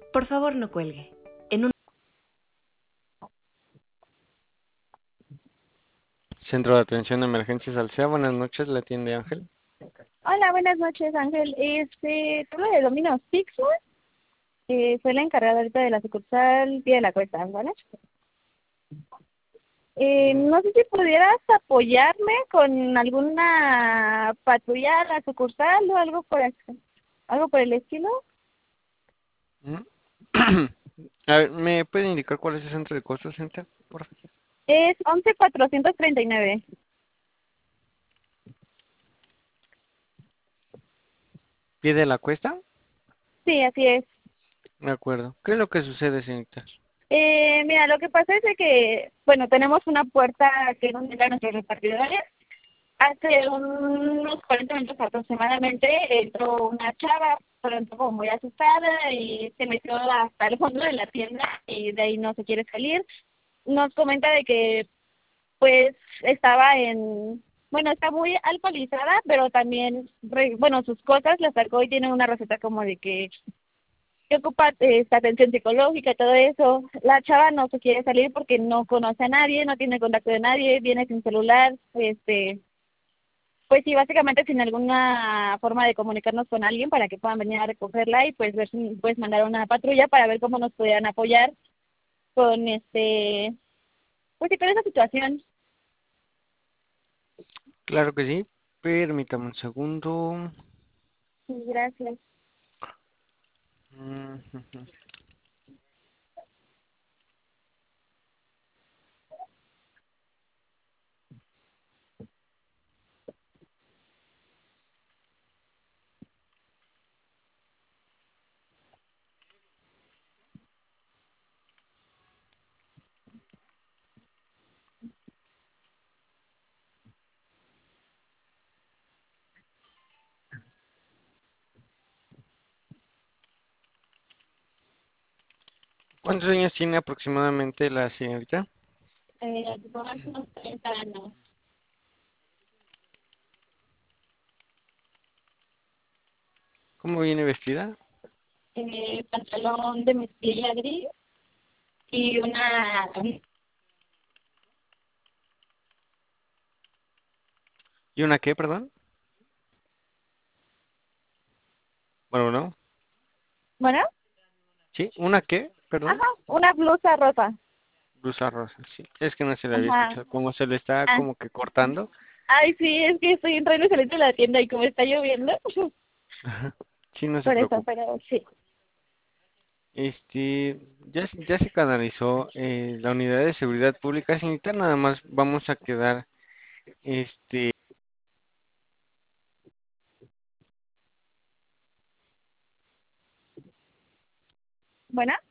Por favor, no cuelgue. En un... Centro de Atención de Emergencias Alsea, buenas noches, la atiende Ángel. Hola, buenas noches, Ángel. Te hablo de Domino's Pizza. Soy la encargada ahorita de la sucursal Pie de la Cuesta, ¿vale? No sé si pudieras apoyarme con alguna patrulla a la sucursal o algo por el estilo. Mm. A ver, ¿me puede indicar cuál es el centro de costos, gente? Por favor. Es 11,439. ¿Pie de la cuesta? Sí, así es. De acuerdo. ¿Qué es lo que sucede, señorita? Mira, lo que pasa es de que, bueno, tenemos una puerta que es donde están nuestros repartidores. Hace unos 40 minutos aproximadamente entró una chava, pero entró como muy asustada y se metió hasta el fondo de la tienda y de ahí no se quiere salir. Nos comenta de que pues estaba bueno, está muy alcoholizada, pero también, bueno, sus cosas las sacó y tiene una receta como de que ocupa esta atención psicológica y todo eso. La chava no se quiere salir porque no conoce a nadie, no tiene contacto de nadie, viene sin celular, pues sí, básicamente sin alguna forma de comunicarnos con alguien para que puedan venir a recogerla y pues ver si puedes mandar una patrulla para ver cómo nos pudieran apoyar con pues sí, con esa situación. Claro que sí. Permítame un segundo. Sí, gracias. Mm, ¿Cuántos años tiene aproximadamente la señorita? Por unos 30 años. ¿Cómo viene vestida? Pantalón de mezclilla gris y una camisa. ¿Y una qué, perdón? Bueno, no. Bueno, ¿Sí? ¿Una qué? Perdón. ajá, una blusa rosa. Blusa rosa, sí. Es que no se le había Ajá. escuchado. Como se le está Ah, como que cortando. ay, sí, es que estoy entrando y saliendo de la tienda y como está lloviendo, Ajá. Sí, no se por eso, preocupe. pero sí. Ya se canalizó la unidad de seguridad pública, señorita. Nada más vamos a quedar, este, Bueno.